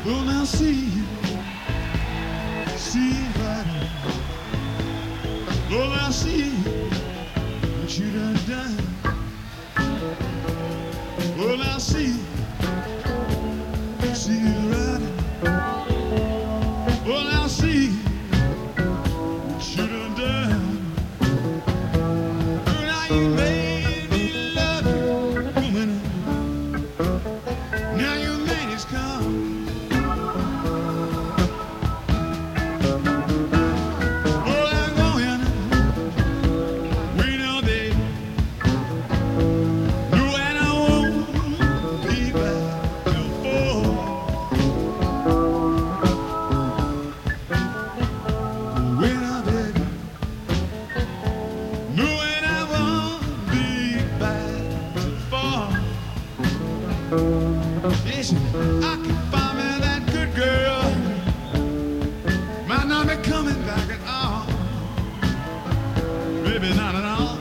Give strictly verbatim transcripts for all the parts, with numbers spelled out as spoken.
Well, now see, see right. Well, now see what you done done. Well, now see, see right. Well, now see what you done done. Well, now you made me love you, woman. Now your man has come. Listen, I can find me that good girl. Might not be coming back at all. Maybe not at all.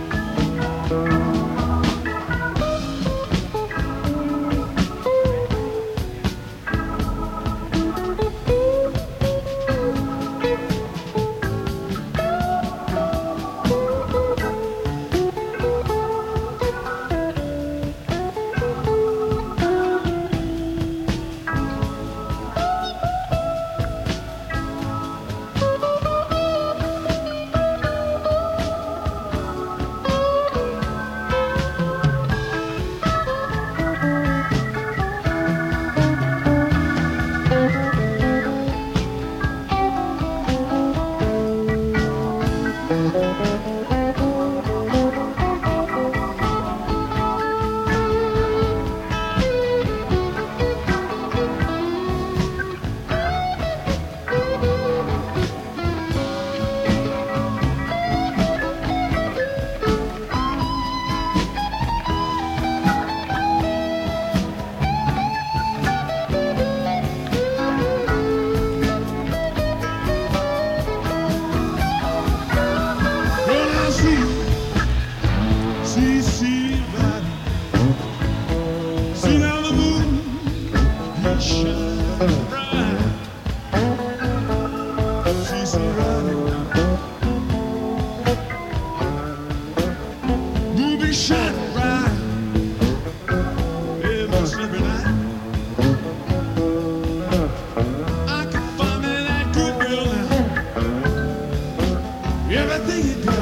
See, see, right. See now the moon is shining bright. See, see, right. Moon be shining bright. Almost every night. I can find me that good girl now. Everything you do.